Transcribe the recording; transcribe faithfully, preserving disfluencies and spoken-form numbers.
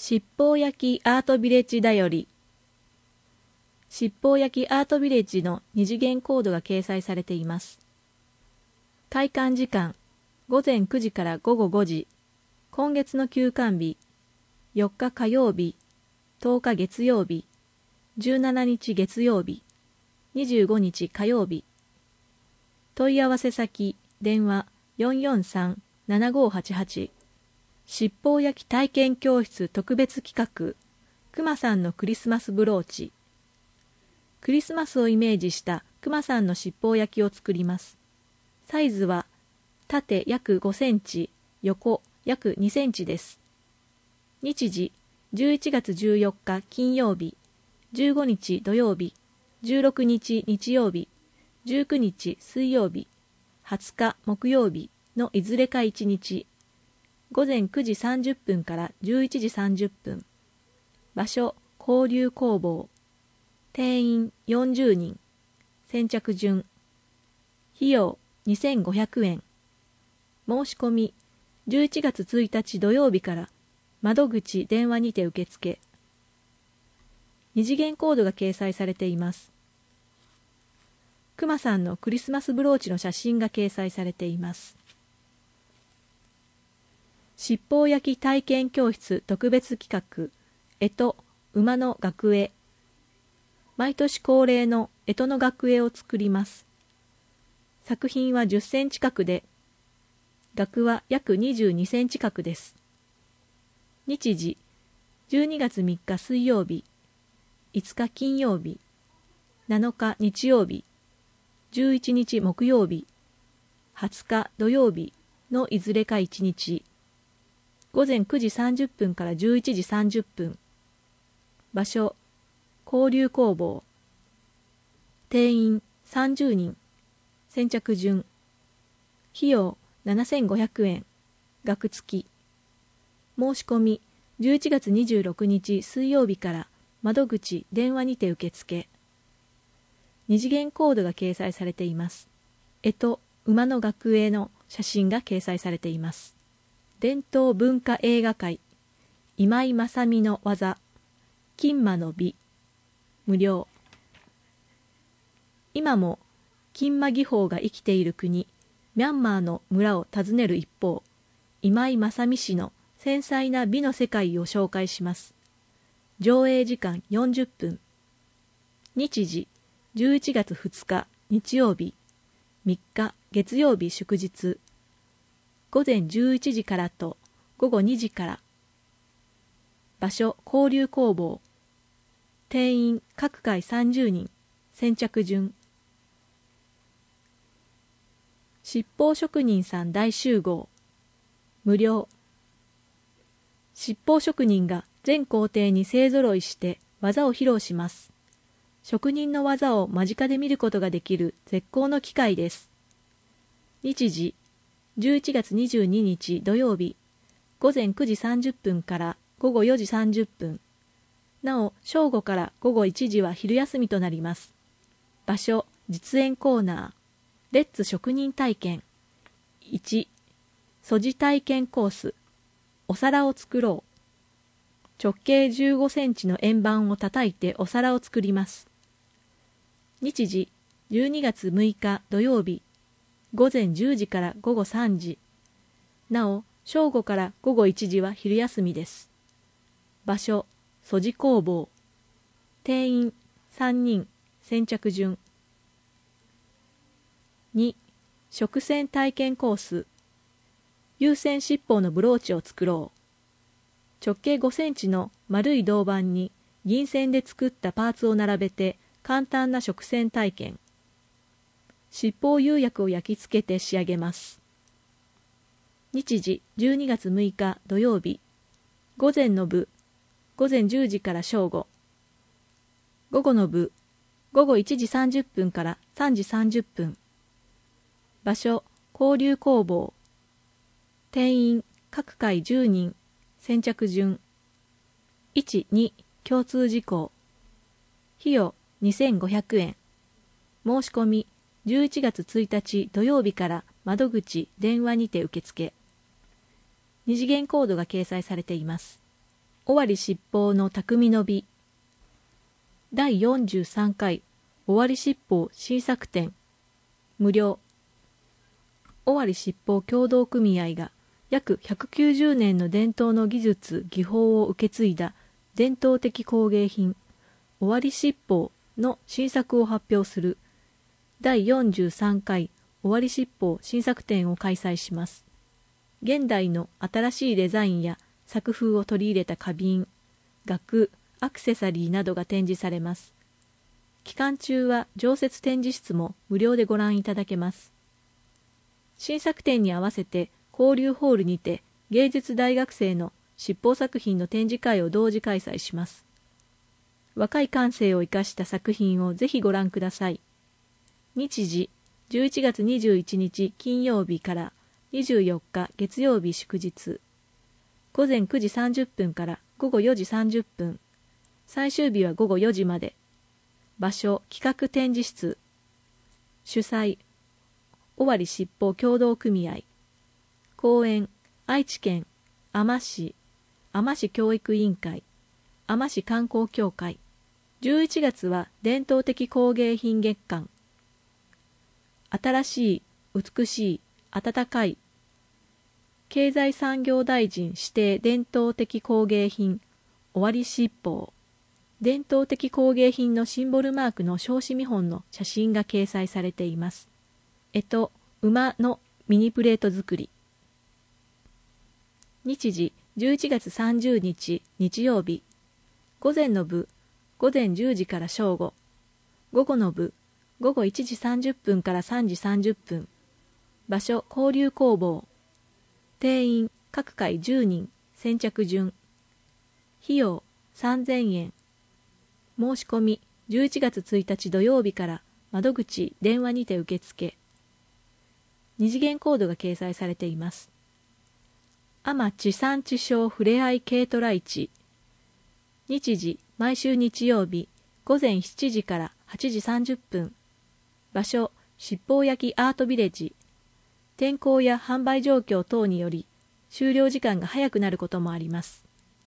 七宝焼アートビレッジだより。七宝焼アートビレッジの二次元コードが掲載されています。開館時間、ごぜんくじからごごごじ。今月の休館日、よっか火曜日、とおか月曜日、じゅうしちにち月曜日、にじゅうごにち火曜日。問い合わせ先、電話よんよんさん ななごはちはち。七宝焼き体験教室特別企画、くまさんのクリスマスブローチ。クリスマスをイメージしたくまさんの七宝焼きを作ります。サイズは縦約ごセンチ、横約にセンチです。日時、じゅういちがつじゅうよっか金曜日、じゅうごにち土曜日、じゅうろくにち日曜日、じゅうくにち水曜日、はつか木曜日のいずれかいちにち、ごぜんくじさんじゅっぷんからじゅういちじさんじゅっぷん。場所、交流工房。定員よんじゅうにん。先着順。費用にせんごひゃくえん。申し込みじゅういちがつついたち土曜日から窓口電話にて受付。二次元コードが掲載されています。くまさんのクリスマスブローチの写真が掲載されています。七宝焼き体験教室特別企画、干支馬の学絵。毎年恒例の干支の学絵を作ります。作品はじゅっセンチ角で、額は約にじゅうにセンチ角です。日時、じゅうにがつみっか水曜日、いつか金曜日、なのか日曜日、じゅういちにち木曜日、はつか土曜日のいずれかいちにち、ごぜんくじさんじゅっぷんからじゅういちじさんじゅっぷん。場所、交流工房。定員さんじゅうにん。先着順。費用ななせんごひゃくえん。額付き。申し込みじゅういちがつにじゅうろくにち水曜日から窓口電話にて受付。二次元コードが掲載されています。干支馬の学絵の写真が掲載されています。伝統文化映画界、今井正美の技、金馬の美、無料。今も金馬技法が生きている国、ミャンマーの村を訪ねる一方、今井正美氏の繊細な美の世界を紹介します。上映時間よんじゅっぷん。日時、じゅういちがつふつか日曜日、みっか月曜日祝日。ごぜんじゅういちじからとごごにじから。場所、交流工房。定員各回さんじゅうにん。先着順。七宝職人さん大集合。無料。七宝職人が全工程に勢ぞろいして技を披露します。職人の技を間近で見ることができる絶好の機会です。日時、じゅういちがつにじゅうににち土曜日、ごぜんくじさんじゅっぷんからごごよじさんじゅっぷん。なお、正午からごごいちじは昼休みとなります。場所、実演コーナー。レッツ職人体験。いち、素地体験コース。お皿を作ろう。直径じゅうごセンチの円盤を叩いてお皿を作ります。日時、じゅうにがつむいか土曜日。ごぜんじゅうじからごごさんじ。なお、正午からごごいちじは昼休みです。場所、素地工房。定員さんにん。先着順。に、食線体験コース。有線七宝のブローチを作ろう。直径ごセンチの丸い銅板に銀線で作ったパーツを並べて簡単な食線体験。七宝釉薬を焼き付けて仕上げます。日時じゅうにがつむいか土曜日。午前の部、ごぜんじゅうじから正午。午後の部、ごごいちじさんじゅっぷんからさんじさんじゅっぷん。場所、交流工房。定員各回じゅうにん。先着順。いち、に、共通事項。費用にせんごひゃくえん。申し込みじゅういちがつついたち土曜日から窓口電話にて受付。二次元コードが掲載されています。 尾張七宝の匠の美。だいよんじゅうさんかい尾張七宝新作展。無料。尾張七宝協同組合が約ひゃくきゅうじゅうねんの伝統の技術技法を受け継いだ伝統的工芸品尾張七宝の新作を発表するだいよんじゅうさんかい尾張七宝新作展を開催します。現代の新しいデザインや作風を取り入れた花瓶、額、アクセサリーなどが展示されます。期間中は常設展示室も無料でご覧いただけます。新作展に合わせて交流ホールにて芸術大学生の七宝作品の展示会を同時開催します。若い感性を生かした作品をぜひご覧ください。日時じゅういちがつにじゅういちにち金曜日からにじゅうよっか月曜日祝日。午前くじさんじゅっぷんからごごよじさんじゅっぷん。最終日はごごよじまで。場所企画展示室。主催尾張七宝協同組合。公演愛知県あま市あま市教育委員会あま市観光協会。じゅういちがつは伝統的工芸品月間。新しい美しい温かい経済産業大臣指定伝統的工芸品尾張七宝。伝統的工芸品のシンボルマークの証子見本の写真が掲載されています。えと、馬のミニプレート作り。日時じゅういちがつさんじゅうにち日曜日。午前の部、午前じゅうじから正午。午後の部、午後いちじさんじゅっぷんからさんじさんじゅっぷん。場所交流工房。定員各回じゅうにん、先着順。費用さんぜんえん。申し込みじゅういちがつついたち土曜日から窓口電話にて受付。二次元コードが掲載されています。あま地産地消ふれあい軽トラ市。日時毎週日曜日午前しちじからはちじさんじゅっぷん。場所七宝焼アートビレッジ。天候や販売状況等により終了時間が早くなることもあります。